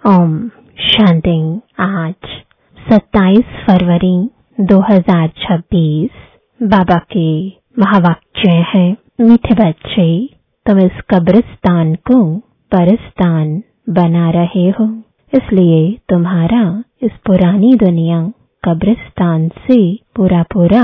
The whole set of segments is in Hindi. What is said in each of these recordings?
ओम शांति। आज 27 फरवरी 2026 बाबा के महावाक्य है। मीठे बच्चे, तुम इस कब्रिस्तान को परस्तान बना रहे हो, इसलिए तुम्हारा इस पुरानी दुनिया कब्रिस्तान से पूरा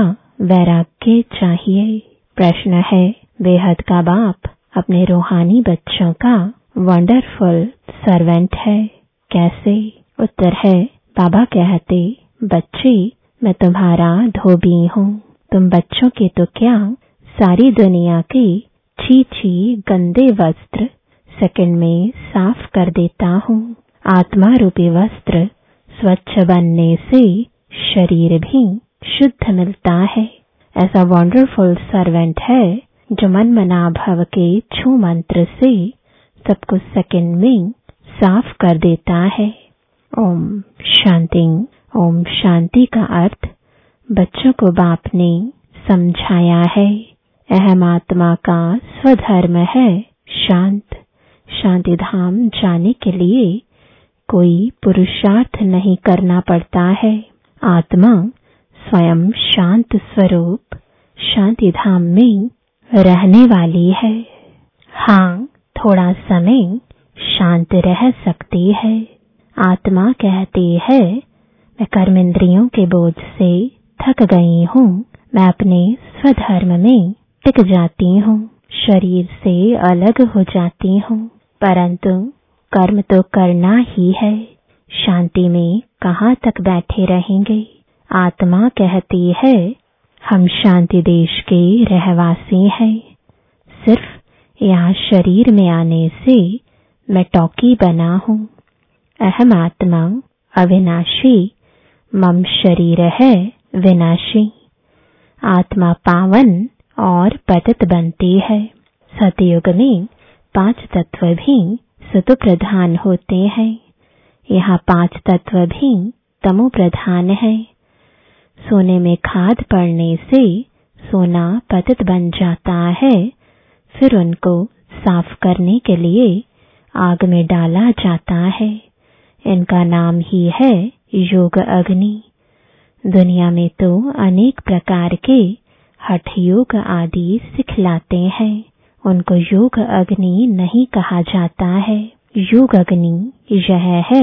वैराग्य चाहिए। प्रश्न है, बेहद का बाप अपने रूहानी बच्चों का वंडरफुल सर्वेंट है, कैसे? उत्तर है, बाबा कहते, बच्चे मैं तुम्हारा धोबी हूँ। तुम बच्चों के तो क्या, सारी दुनिया के छी गंदे वस्त्र सेकंड में साफ कर देता हूँ। आत्मा रूपी वस्त्र स्वच्छ बनने से शरीर भी शुद्ध मिलता है। ऐसा वंडरफुल सर्वेंट है जो मन मना भव के छू मंत्र से सबको सेकंड में साफ कर देता है। ओम शांति। ओम शांति का अर्थ बच्चों को बाप ने समझाया है। अहम आत्मा का स्वधर्म है शांत। शांति धाम जाने के लिए कोई पुरुषार्थ नहीं करना पड़ता है। आत्मा स्वयं शांत स्वरूप शांति धाम में रहने वाली है। हाँ, थोड़ा समय शांत रह सकती है। आत्मा कहती है, मैं कर्मेंद्रियों के बोझ से थक गई हूँ, मैं अपने स्वधर्म में टिक जाती हूँ, शरीर से अलग हो जाती हूँ, परंतु कर्म तो करना ही है। शांति में कहाँ तक बैठे रहेंगे? आत्मा कहती है, हम शांति देश के रहवासी हैं। सिर्फ यहाँ शरीर में आने से मैं टॉकी बना हूँ। अहम आत्मा अविनाशी, मम शरीर है विनाशी। आत्मा पावन और पतित बनती है। सतयुग में 5 तत्व भी सतो प्रधान होते हैं। यहाँ 5 तत्व भी तमो प्रधान है। सोने में खाद पड़ने से सोना पतित बन जाता है, फिर उनको साफ करने के लिए आग में डाला जाता है। इनका नाम ही है योग अग्नि। दुनिया में तो अनेक प्रकार के हठ योग आदि सिखलाते हैं, उनको योग अग्नि नहीं कहा जाता है। योग अग्नि यह है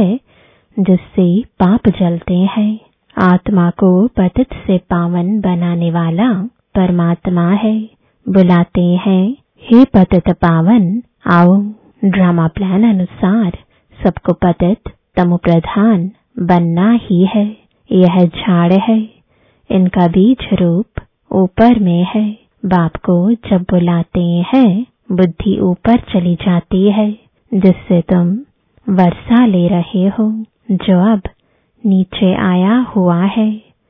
जिससे पाप जलते हैं। आत्मा को पतित से पावन बनाने वाला परमात्मा है। बुलाते हैं, हे पतित पावन आओ। ड्रामा प्लान अनुसार सबको पतित तमो प्रधान बनना ही है। यह झाड़ है, इनका बीज रूप ऊपर में है। बाप को जब बुलाते हैं, बुद्धि ऊपर चली जाती है, जिससे तुम वर्षा ले रहे हो जो अब नीचे आया हुआ है।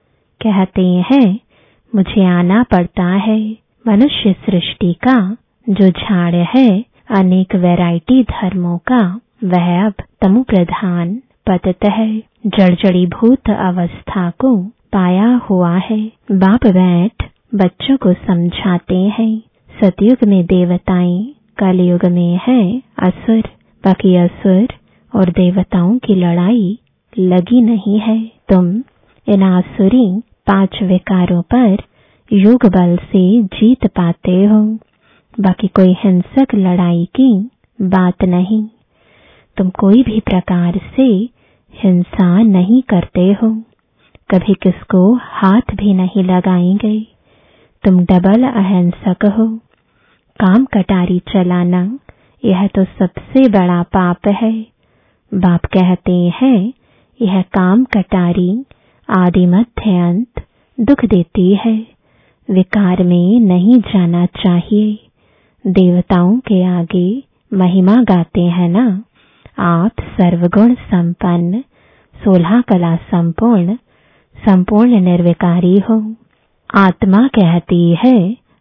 कहते हैं, मुझे आना पड़ता है। मनुष्य सृष्टि का जो झाड़ है, अनेक वैरायटी धर्मों का, वह अब तमो प्रधान पतित है। जड़जड़ी भूत अवस्था को पाया हुआ है। बाप बैठ बच्चों को समझाते हैं। सतयुग में देवताएं, कलयुग में है असुर। बाकी असुर और देवताओं की लड़ाई लगी नहीं है। तुम इन आसुरी 5 विकारों पर योग बल से जीत पाते हो। बाकी कोई हिंसक लड़ाई की बात नहीं। तुम कोई भी प्रकार से हिंसा नहीं करते हो, कभी किसको हाथ भी नहीं लगाएंगे। तुम डबल अहिंसक हो। काम कटारी चलाना यह तो सबसे बड़ा पाप है। बाप कहते हैं, यह काम कटारी आदि मध्य अंत दुख देती है। विकार में नहीं जाना चाहिए। देवताओं के आगे महिमा गाते हैं ना, आप सर्वगुण संपन्न, 16 कला संपूर्ण, संपूर्ण निर्विकारी हो। आत्मा कहती है,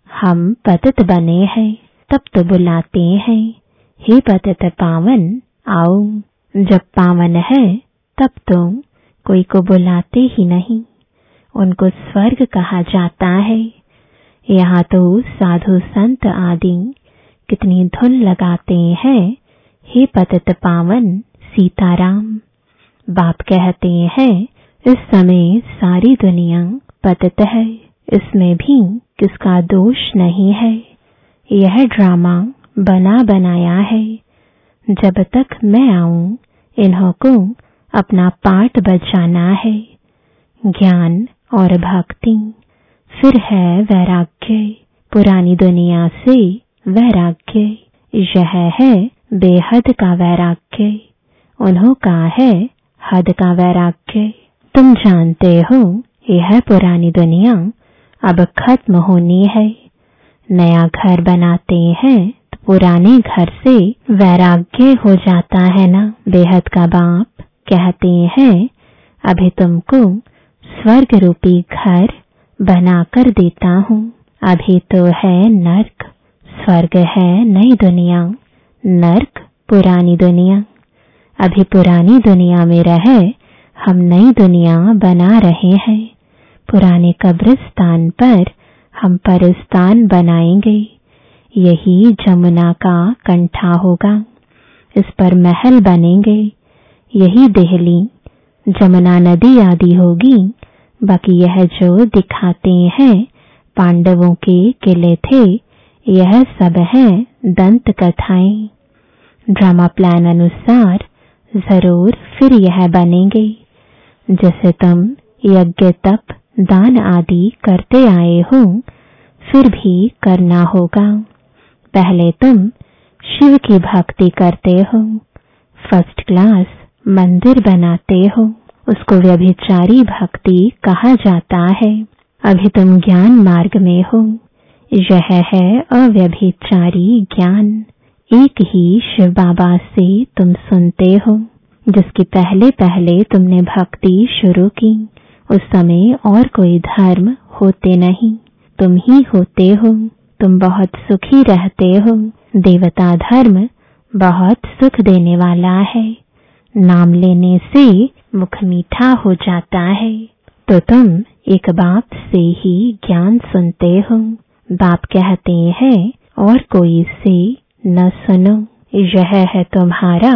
हम पतित बने हैं, तब तो बुलाते हैं, हे पतित पावन आओ। जब पावन है तब तो कोई को बुलाते ही नहीं, उनको स्वर्ग कहा जाता है। यहाँ तो साधु संत आदि कितनी धुन लगाते हैं, हे पतित पावन सीताराम। बाप कहते हैं इस समय सारी दुनिया पतित है, इसमें भी किसका दोष नहीं है। यह ड्रामा बना बनाया है। जब तक मैं आऊं इन्हों को अपना पाठ बजाना है। ज्ञान और भक्ति, फिर है वैराग्य, पुरानी दुनिया से वैराग्य। यह है बेहद का वैराग्य, उन्हों का है हद का वैराग्य। तुम जानते हो यह पुरानी दुनिया अब खत्म होनी है। नया घर बनाते हैं तो पुराने घर से वैराग्य हो जाता है ना। बेहद का बाप कहते हैं अभी तुमको स्वर्ग रूपी घर बनाकर देता हूँ। अभी तो है नर्क, स्वर्ग है नई दुनिया, नर्क पुरानी दुनिया। अभी पुरानी दुनिया में रहे हम नई दुनिया बना रहे हैं। पुराने कब्रिस्तान पर हम परस्तान बनाएंगे। यही जमुना का कंठा होगा, इस पर महल बनेंगे। यही दिल्ली जमुना नदी आदि होगी। बाकी यह जो दिखाते हैं पांडवों के किले थे, यह सब है दंत कथाएं। ड्रामा प्लान अनुसार जरूर फिर यह बनेंगे। जैसे तुम यज्ञ तप दान आदि करते आए हो, फिर भी करना होगा। पहले तुम शिव की भक्ति करते हो, फर्स्ट क्लास मंदिर बनाते हो, उसको व्यभिचारी भक्ति कहा जाता है। अभी तुम ज्ञान मार्ग में हो, यह है अव्यभिचारी ज्ञान। एक ही शिव बाबा से तुम सुनते हो। जिसकी पहले पहले तुमने भक्ति शुरू की, उस समय और कोई धर्म होते नहीं, तुम ही होते हो। तुम बहुत सुखी रहते हो। देवता धर्म बहुत सुख देने वाला है। नाम लेने से मुख मीठा हो जाता है। तो तुम एक बाप से ही ज्ञान सुनते हो। बाप कहते हैं और कोई से न सुनो। यह है तुम्हारा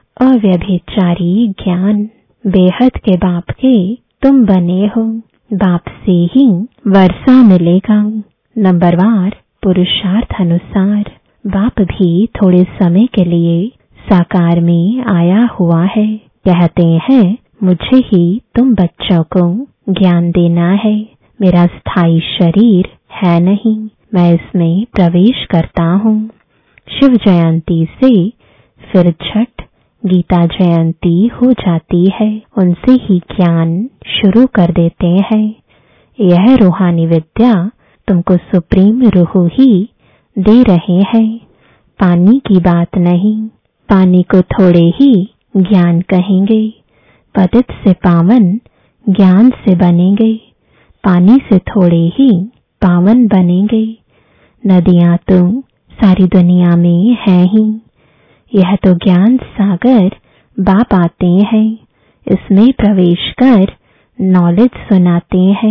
अव्यभिचारी ज्ञान। बेहद के बाप के तुम बने हो। बाप से ही वर्षा मिलेगा। नंबरवार पुरुषार्थ अनुसार बाप भी थोड़े समय के लिए साकार में आया हुआ है। कहते हैं मुझे ही तुम बच्चों को ज्ञान देना है। मेरा स्थायी शरीर है नहीं, मैं इसमें प्रवेश करता हूँ। शिव जयंती से फिर छठ गीता जयंती हो जाती है। उनसे ही ज्ञान शुरू कर देते हैं। यह रूहानी विद्या तुमको सुप्रीम रूह ही दे रहे हैं। पानी की बात नहीं। पानी को थोड़े ही ज्ञान कहेंगे। पतित से पावन ज्ञान से बनेंगे। पानी से थोड़े ही पावन बनेंगे। नदियां तो सारी दुनिया में है ही। यह तो ज्ञान सागर बाप आते हैं, इसमें प्रवेश कर नॉलेज सुनाते हैं।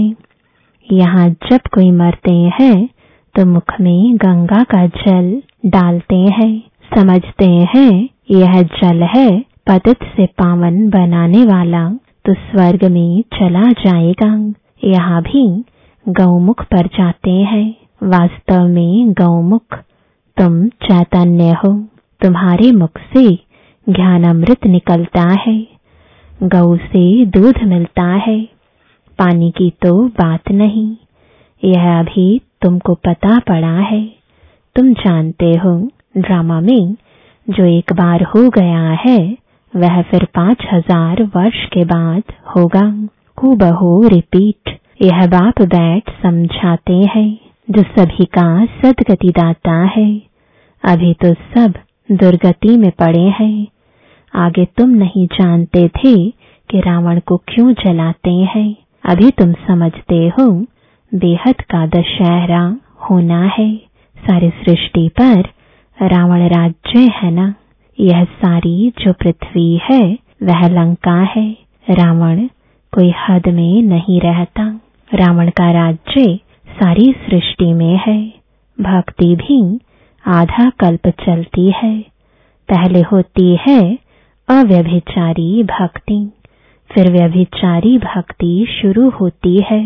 यहाँ जब कोई मरते हैं तो मुख में गंगा का जल डालते हैं। समझते हैं यह जल है पतित से पावन बनाने वाला, तो स्वर्ग में चला जाएगा। यहाँ भी गौमुख पर जाते हैं। वास्तव में गौमुख तुम चैतन्य हो। तुम्हारे मुख से ज्ञान अमृत निकलता है। गौ से दूध मिलता है। पानी की तो बात नहीं। यह अभी तुमको पता पड़ा है। तुम जानते हो ड्रामा में जो एक बार हो गया है वह फिर 5000 वर्ष के बाद होगा। हूबहू रिपीट। यह बाप बैठ समझाते हैं, जो सभी का सदगति दाता है। अभी तो सब दुर्गति में पड़े हैं। आगे तुम नहीं जानते थे कि रावण को क्यों जलाते हैं। अभी तुम समझते हो बेहद का दशहरा होना है। सारी सृष्टि पर रावण राज्य है ना। यह सारी जो पृथ्वी है वह लंका है। रावण कोई हद में नहीं रहता। रावण का राज्य सारी सृष्टि में है। भक्ति भी आधा कल्प चलती है। पहले होती है अव्यभिचारी भक्ति, फिर व्यभिचारी भक्ति शुरू होती है।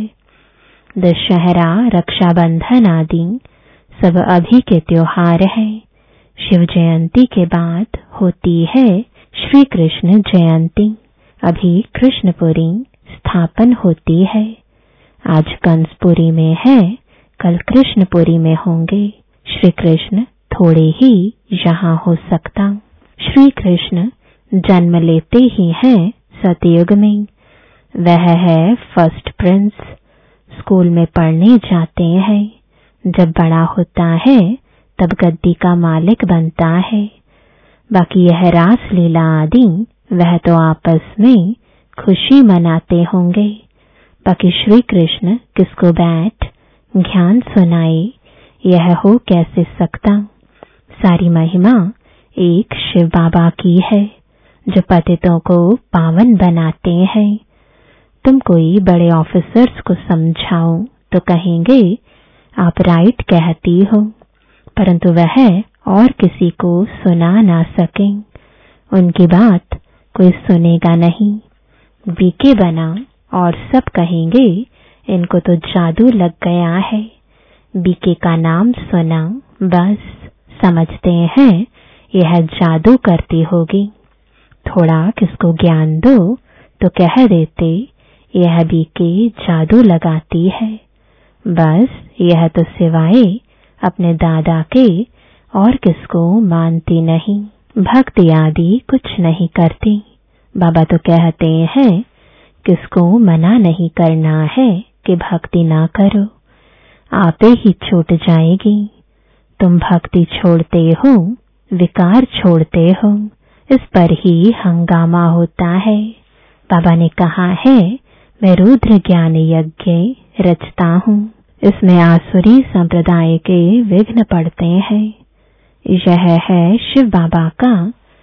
दशहरा, रक्षाबंधन आदि सब अभी के त्योहार है। शिव जयंती के बाद होती है श्री कृष्ण जयंती। अभी कृष्णपुरी स्थापन होती है। आज कंसपुरी में है, कल कृष्णपुरी में होंगे। श्री कृष्ण थोड़े ही यहाँ हो सकता। श्री कृष्ण जन्म लेते ही हैं सतयुग में। वह है फर्स्ट प्रिंस। स्कूल में पढ़ने जाते हैं। जब बड़ा होता है तब गद्दी का मालिक बनता है। बाकी यह रास लीला आदि वह तो आपस में खुशी मनाते होंगे। बाकी श्री कृष्ण किसको बैठ ज्ञान सुनाए, यह हो कैसे सकता। सारी महिमा एक शिव बाबा की है, जो पतितों को पावन बनाते हैं। तुम कोई बड़े ऑफिसर्स को समझाओ तो कहेंगे आप राइट कहती हो, परंतु वह और किसी को सुना ना सके। उनकी बात कोई सुनेगा नहीं। बीके बना और सब कहेंगे इनको तो जादू लग गया है। बीके का नाम सुना बस समझते हैं यह जादू करती होगी। थोड़ा किसको ज्ञान दो तो कह देते यह बीके जादू लगाती है। बस यह तो सिवाय अपने दादा के और किसको मानती नहीं। भक्ति आदि कुछ नहीं करती। बाबा तो कहते हैं किसको मना नहीं करना है कि भक्ति ना करो, आपे ही छूट जाएगी। तुम भक्ति छोड़ते हो, विकार छोड़ते हो, इस पर ही हंगामा होता है। बाबा ने कहा है मैं रुद्र ज्ञान यज्ञ रचता हूँ। इसमें आसुरी संप्रदाय के विघ्न पड़ते हैं। यह है शिव बाबा का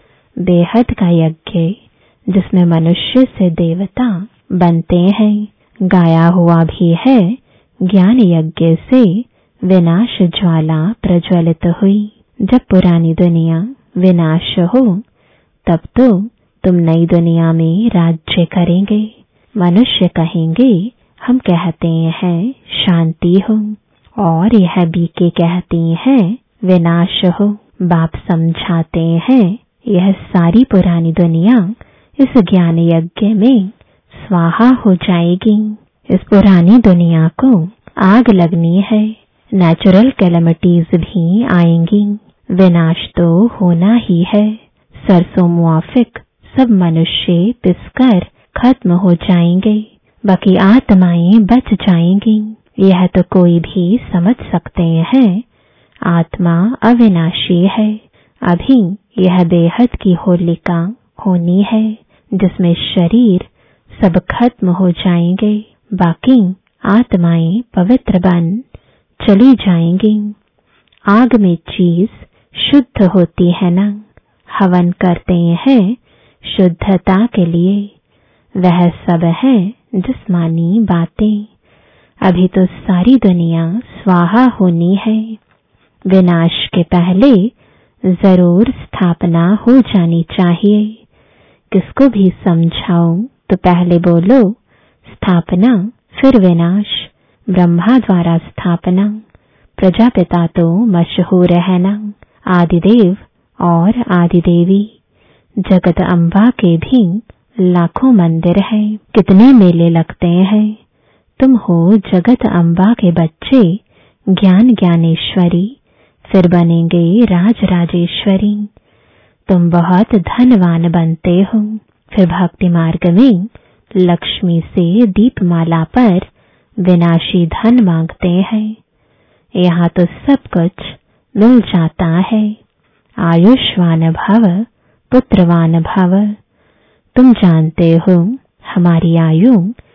बेहद का यज्ञ, जिसमें मनुष्य से देवता बनते हैं। गाया हुआ भी है ज्ञान यज्ञ से विनाश ज्वाला प्रज्वलित हुई। जब पुरानी दुनिया विनाश हो तब तो तुम नई दुनिया में राज्य करेंगे। मनुष्य कहेंगे हम कहते हैं शांति हो, और यह बीके कहती हैं विनाश हो। बाप समझाते हैं यह सारी पुरानी दुनिया इस ज्ञान यज्ञ में स्वाहा हो जाएगी। इस पुरानी दुनिया को आग लगनी है। नेचुरल कैलेमिटीज भी आएंगी। विनाश तो होना ही है। सरसों मुआफिक सब मनुष्य पिसकर खत्म हो जाएंगे, बाकी आत्माएं बच जाएंगी। यह तो कोई भी समझ सकते हैं। आत्मा अविनाशी है। अभी यह बेहद की होलिका होनी है, जिसमें शरीर सब खत्म हो जाएंगे, बाकी आत्माएं पवित्र बन चली जाएंगी। आग में चीज शुद्ध होती है ना, हवन करते हैं शुद्धता के लिए। वह सब है जिस्मानी बातें। अभी तो सारी दुनिया स्वाहा होनी है। विनाश के पहले जरूर स्थापना हो जानी चाहिए। किसको भी समझाओ तो पहले बोलो स्थापना फिर विनाश। ब्रह्मा द्वारा स्थापना। प्रजापिता तो मशहूर है ना, आदिदेव और आदिदेवी। जगत अम्बा के भी लाखों मंदिर हैं। कितने मेले लगते हैं। तुम हो जगत अम्बा के बच्चे, ज्ञान ज्ञानेश्वरी, फिर बनेंगे राज राजेश्वरी। तुम बहुत धनवान बनते हो, फिर भक्ति मार्ग में लक्ष्मी से दीपमाला पर विनाशी धन मांगते हैं। यहाँ तो सब कुछ मिल जाता है। आयुष्वान भव, पुत्रवान भव। तुम जानते हो हमारी आयु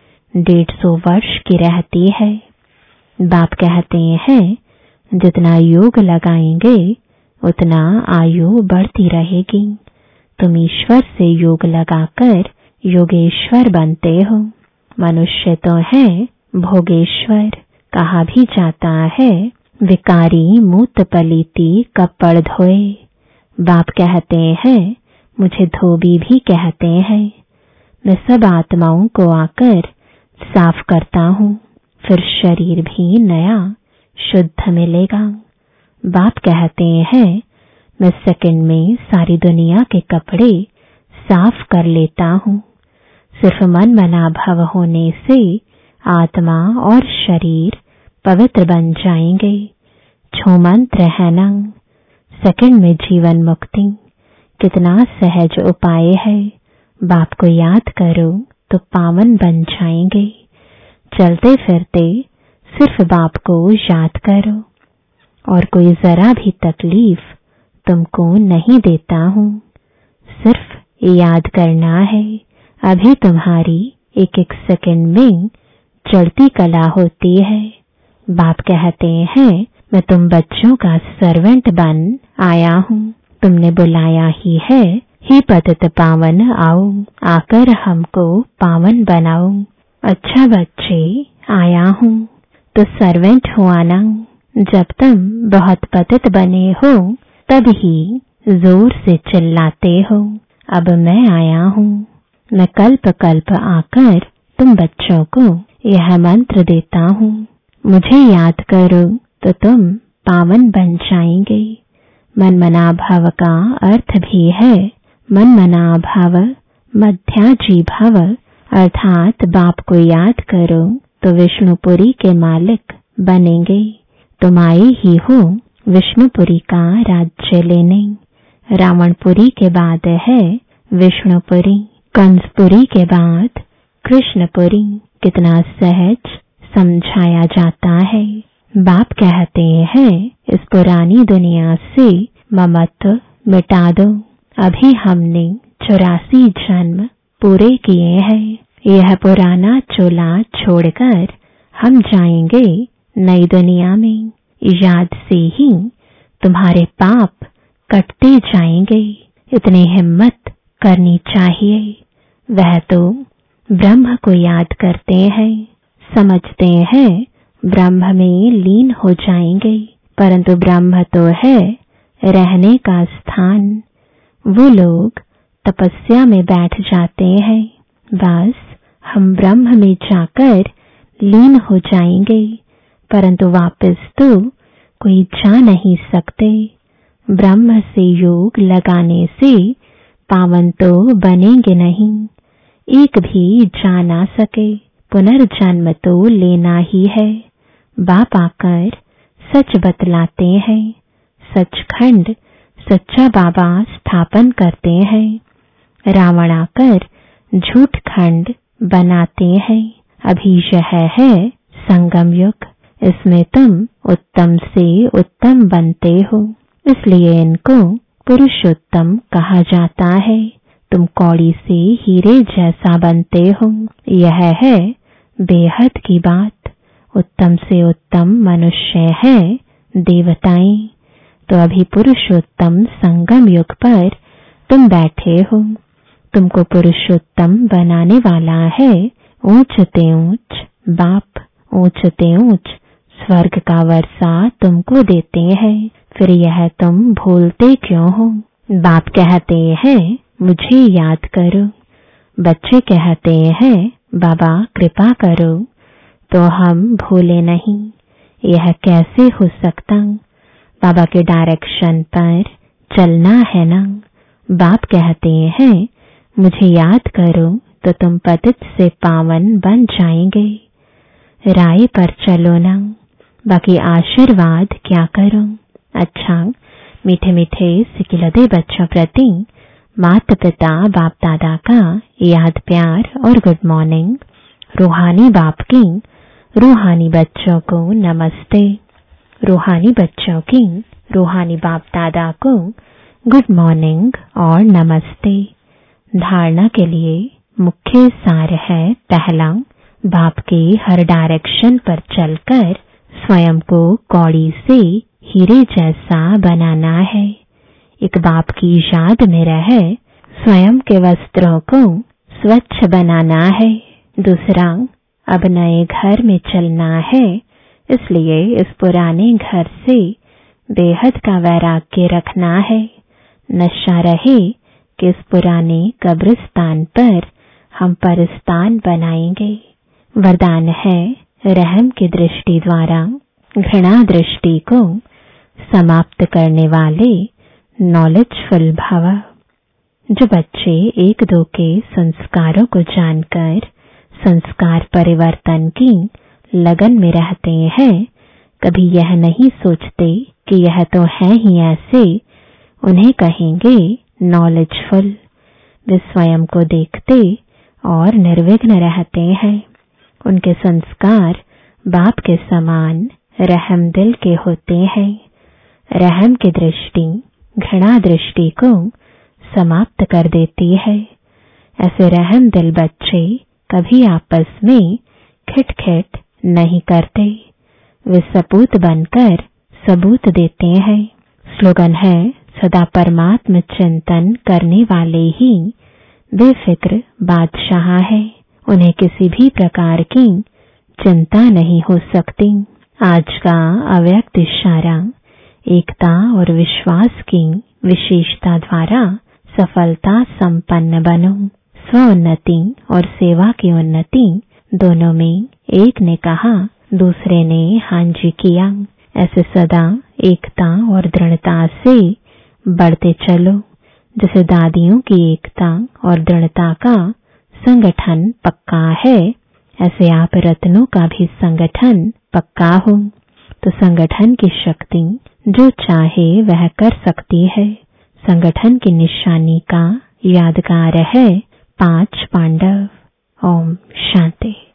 150 वर्ष की रहती है। बाप कहते हैं जितना योग लगाएंगे उतना आयु बढ़ती रहेगी। तुम ईश्वर से योग लगाकर योगेश्वर बनते हो। मनुष्य तो है भोगेश्वर। कहा भी जाता है विकारी मूत पलीती कपड़ धोए। बाप कहते हैं मुझे धोबी भी कहते हैं। मैं सब आत्माओं को आकर साफ करता हूँ, फिर शरीर भी नया शुद्ध मिलेगा। बाप कहते हैं मैं सेकंड में सारी दुनिया के कपड़े साफ कर लेता हूँ। सिर्फ मन मना भव होने से आत्मा और शरीर पवित्र बन जाएंगे। छो मंत्र है ना, सेकंड में जीवन मुक्ति। कितना सहज उपाय है। बाप को याद करो तो पावन बन जाएंगे। चलते फिरते सिर्फ बाप को याद करो और कोई जरा भी तकलीफ तुमको नहीं देता हूँ। सिर्फ याद करना है। अभी तुम्हारी एक एक सेकंड में चढ़ती कला होती है। बाप कहते हैं मैं तुम बच्चों का सर्वेंट बन आया हूँ। तुमने बुलाया ही है, हे पतित पावन आओ, आकर हमको पावन बनाओ। अच्छा बच्चे आया हूँ तो सर्वेंट हुआ ना। जब तुम बहुत पतित बने हो तब ही जोर से चिल्लाते हो अब मैं आया हूँ। मैं कल्प कल्प आकर तुम बच्चों को यह मंत्र देता हूँ। मुझे याद करो तो तुम पावन बन जाएंगे। मन मना भाव का अर्थ भी है मन मना भाव मध्याजी भाव, अर्थात बाप को याद करो तो विष्णुपुरी के मालिक बनेंगे। तुम आए ही हो विष्णुपुरी का राज्य लेने। रावणपुरी के बाद है विष्णुपुरी, कंसपुरी के बाद कृष्णपुरी। कितना सहज समझाया जाता है। बाप कहते हैं इस पुरानी दुनिया से ममत्व मिटा दो। अभी हमने 84 जन्म पूरे किए हैं। यह पुराना चोला छोड़कर हम जाएंगे नई दुनिया में। याद से ही तुम्हारे पाप कटते जाएंगे। इतनी हिम्मत करनी चाहिए। वह तो ब्रह्म को याद करते हैं, समझते हैं ब्रह्म में लीन हो जाएंगे, परंतु ब्रह्म तो है रहने का स्थान। वो लोग तपस्या में बैठ जाते हैं, बस हम ब्रह्म में जाकर लीन हो जाएंगे, परंतु वापस तो कोई जा नहीं सकते। ब्रह्म से योग लगाने से पावन तो बनेंगे नहीं, एक भी जा ना सके। पुनर्जन्म तो लेना ही है। बाप आकर सच बतलाते हैं। सचखंड सच्चा बाबा स्थापन करते हैं। रावण आकर झूठ खंड बनाते हैं। अभी यह है संगम युग। इसमें तुम उत्तम से उत्तम बनते हो, इसलिए इनको पुरुषोत्तम कहा जाता है। तुम कौड़ी से हीरे जैसा बनते हो, यह है बेहद की बात। उत्तम से उत्तम मनुष्य है देवताएं। तो अभी पुरुषोत्तम संगम युग पर तुम बैठे हो। तुमको पुरुषोत्तम बनाने वाला है ऊंचते ऊंच बाप। ऊंचते ऊंच स्वर्ग का वर्षा तुमको देते हैं, फिर यह तुम भूलते क्यों हो? बाप कहते हैं मुझे याद करो। बच्चे कहते हैं बाबा कृपा करो, तो हम भूले नहीं। यह कैसे हो सकता? बाबा के डायरेक्शन पर चलना है ना। बाप कहते हैं मुझे याद करो तो तुम पतित से पावन बन जाएंगे। राय पर चलो ना, बाकी आशीर्वाद क्या करो। अच्छा, मीठे मीठे सिकिलदे बच्चों प्रति माता पिता बाप दादा का याद प्यार और गुड मॉर्निंग। रूहानी बाप की रूहानी बच्चों को नमस्ते। रूहानी बच्चों की रूहानी बाप दादा को गुड मॉर्निंग और नमस्ते। धारणा के लिए मुख्य सार है, पहला, बाप के हर डायरेक्शन पर चलकर स्वयं को कौड़ी से हीरे जैसा बनाना है। एक बाप की याद में रह स्वयं के वस्त्रों को स्वच्छ बनाना है। दूसरा, अब नए घर में चलना है, इसलिए इस पुराने घर से बेहद का वैराग्य रखना है। नशा रहे कि इस पुराने कब्रिस्तान पर हम परस्तान बनाएंगे। वरदान है रहम की दृष्टि द्वारा घृणा दृष्टि को समाप्त करने वाले नॉलेजफुल भव। जो बच्चे एक दो के संस्कारों को जानकर संस्कार परिवर्तन की लगन में रहते हैं, कभी यह नहीं सोचते कि यह तो है ही ऐसे, उन्हें कहेंगे नॉलेजफुल। वे स्वयं को देखते और निर्विघ्न रहते हैं। उनके संस्कार बाप के समान रहम दिल के होते हैं। रहम की दृष्टि घृणा दृष्टि को समाप्त कर देती है। ऐसे रहम दिल बच्चे कभी आपस में खिटखिट नहीं करते। वे सपूत बनकर सबूत देते हैं। स्लोगन है सदा परमात्म चिंतन करने वाले ही बेफिक्र बादशाह है। उन्हें किसी भी प्रकार की चिंता नहीं हो सकती। आज का अव्यक्त इशारा एकता और विश्वास की विशेषता द्वारा सफलता संपन्न बनो। स्वोन्नति और सेवा की उन्नति दोनों में एक ने कहा, दूसरे ने हाँ जी किया। ऐसे सदा एकता और दृढ़ता से बढ़ते चलो। जैसे दादियों की एकता और दृढ़ता का संगठन पक्का है, ऐसे आप रत्नों का भी संगठन पक्का हो। तो संगठन की शक्ति जो चाहे वह कर सकती है। संगठन की निशानी का यादगार है 5 पांडव। ओम शांति।